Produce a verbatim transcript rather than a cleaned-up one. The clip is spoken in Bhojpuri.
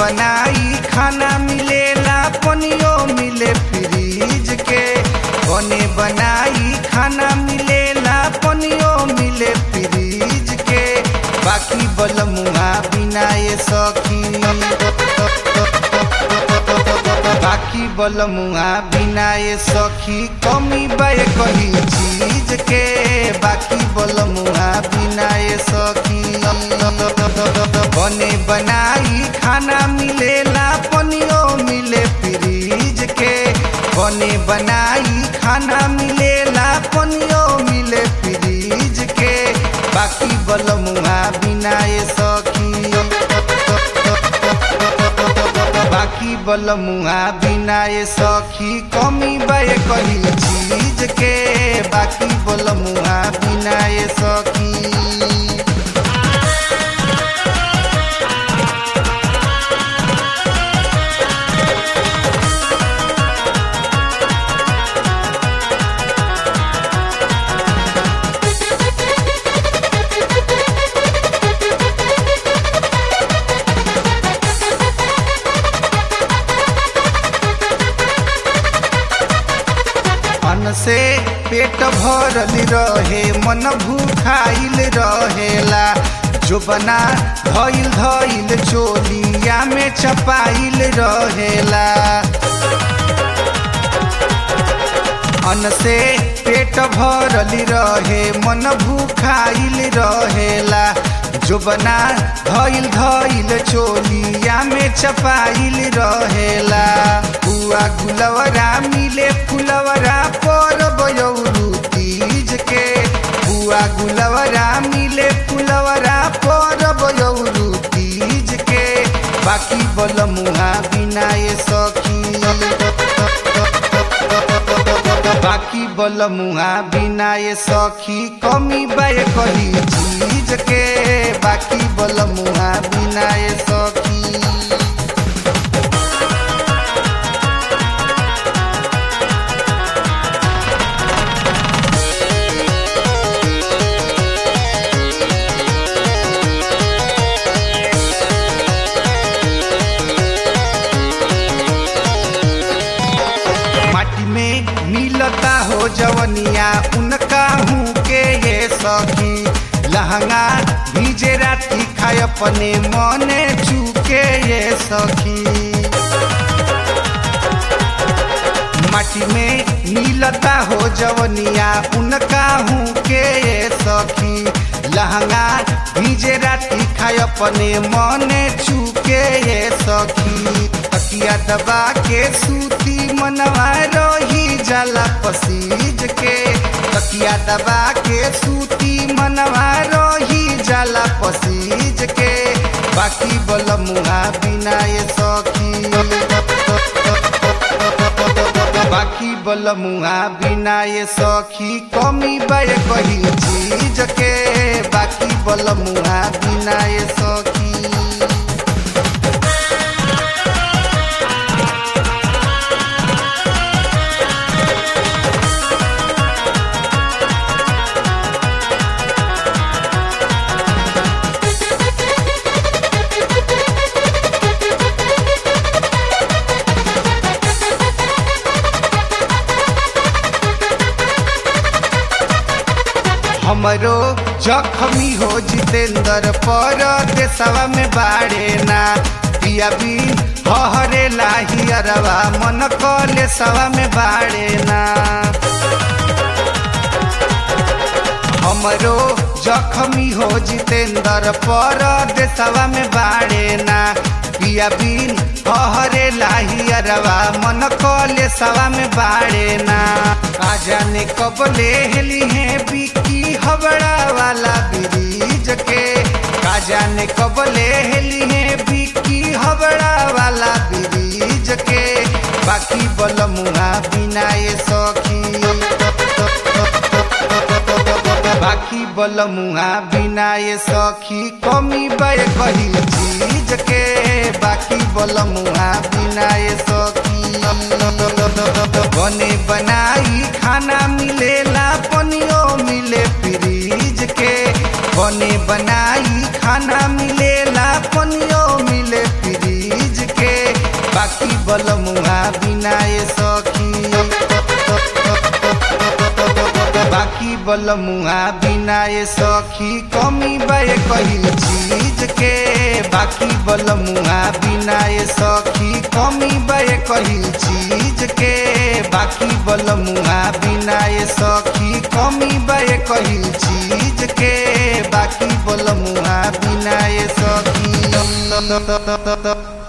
बनाई खाना मिलेला पनियो मिले फ्रीज के। बने बनाई खाना मिलेला पनियो मिले फ्रीज के। बाकी बलमुआ बिना ये सखी बाकी बलमुआ बिना ये सखी कमी बाए कही चीज के। बाकी बलमुआ बिना ये सखी बने बनाई खाना मिलेला पनियो मिले फ्रीज के। बने बनाई खाना मिलेला पनियो मिले फ्रीज के। बाकी बलमुआ बिना ये सखी बाकी बलमुआ बिना ये सखी कमी बाए कही चीज के। बाकी बलमुआ बिना ये सखी से पेट भरल रहे मन भूखाइल रहेला। जो बना धइल धइल चोलिया में चपाइल रहेला। अन्न से पेट भरल रहे मन भूखाइल रहेला। जो बना धइल धइल चोलिया में चपाइल रहेला। बुआ गुलवरा मिले फुलवरा पर बयौरू तीज के। बुआ गुलवरा मिले फुलवरा पर बयौरू तीज के। बाकी बलमुआ बिना ये सखी बाकी बलमुआ बिना ये सखी कमी बाए कही चीज के। बाकी बलमुआ बिना ये सखी मिलता हो जवनिया उनका हूँ के ये सखी। लहंगा भीजे राती खाए अपने मने चूके ये सखी। माटी में मिलता हो जवनिया उनका हूँ के ये सखी। लहंगा भीजे राती खाए अपने मने चूके ये सखी। तकिया दबा के सूती मनवा रही जाला पसीज के। तकिया दबा के सूती मनवा रही जाला पसीज के। बाकी बलमुआ बिना ये सखी बाकी बलमुआ बिना ये सखी कमी बाए कही चीज के। बाकी बलमुआ बिना ये सखी हमरो जख्मी हो जितेंद्र पर देशवा में बाड़े ना। पिया भी हरे लाही अरवा मन कले सवा में बाड़े ना। हमरो जख्मी हो जितेंद्र पर देशवा में बाड़े ना। पिया बिन हरे लाही अरवा मन कले सवा में बाड़े ना। आ जाने कब ले हेली है बिकी हबड़ा वाला ब्रिज के। का जाने कब ले हेली है बिकी हबड़ा वाला ब्रिज के। बाकी बलमुआ बिना ये सखी बाकी बलमुआ बिना ये सखी कमी बाए कही चीज के। बाकी बलमुआ बिना ये सखी बने बनाई खाना मिलेला पनियो मिले फ्रीज के। बने बनाई खाना मिलेला पनियो मिले फ्रीज बलमुआ बिना ये सखी बाकी बलमुआ बिना ये सखी कमी बे कहिल चीज के बाकी बलमुआ बिना ये सखी कमी बे कहिल चीज के बाकी बलमुआ बिना ये सखी कमी बे कहिल चीज के बाकी बलमुआ बिना ये सखी